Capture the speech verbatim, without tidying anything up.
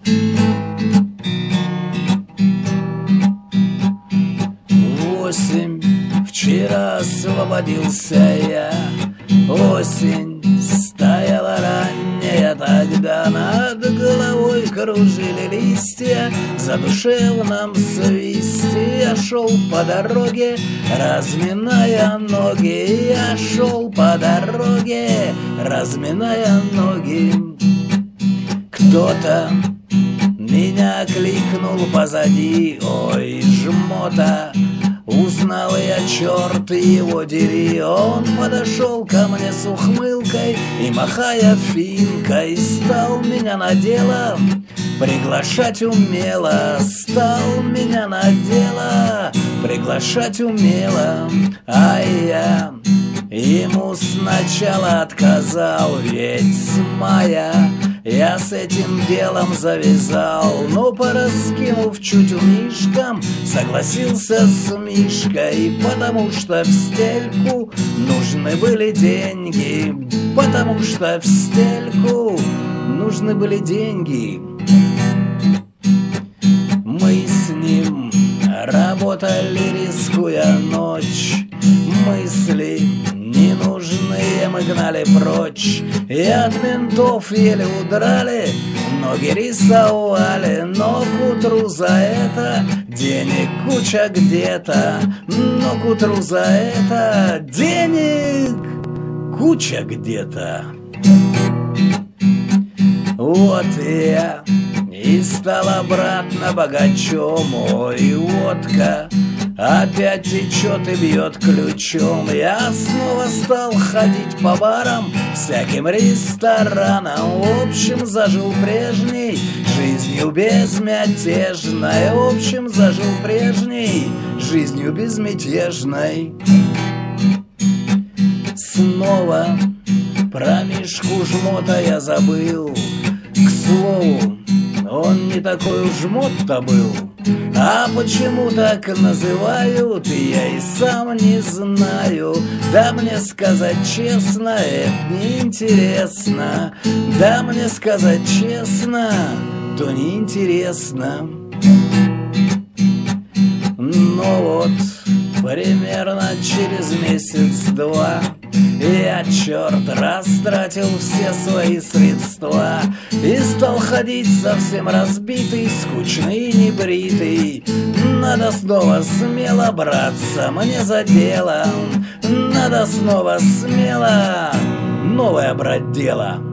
Осень, вчера освободился я. Осень стояла ранняя, тогда над головой кружили листья. В задушевном свисте я шел по дороге, разминая ноги. Я шел по дороге, разминая ноги. Кто-то меня кликнул позади, ой, жмота. Узнал я, черт его дери. Он подошел ко мне с ухмылкой и, махая финкой, стал меня на дело приглашать умело. Стал меня на дело приглашать умело. А я ему сначала отказал, ведь с мая я с этим делом завязал. Но, пораскинув чуть умишком, согласился с Мишкой, потому что в стельку нужны были деньги. Потому что в стельку нужны были деньги. Мы с ним работали, рискуя ночь. Мысли ненужные мы гнали прочь, и от ментов еле удрали, ноги рисовали. Но к утру за это денег куча где-то. Но к утру за это денег куча где-то. Вот я и стал обратно богачом. Ой, водка опять течет и бьет ключом. Я снова стал ходить по барам, всяким ресторанам. В общем, зажил прежней жизнью безмятежной. В общем, зажил прежней жизнью безмятежной. Снова про Мишку жмота я забыл. К слову, он не такой уж жмот-то был. А почему так называют, я и сам не знаю. Да мне сказать честно, это неинтересно. Да мне сказать честно, то неинтересно. Но вот примерно через месяц-два я, черт, растратил все свои средства и стал ходить совсем разбитый, скучный и небритый. Надо снова смело браться мне за дело. Надо снова смело новое брать дело.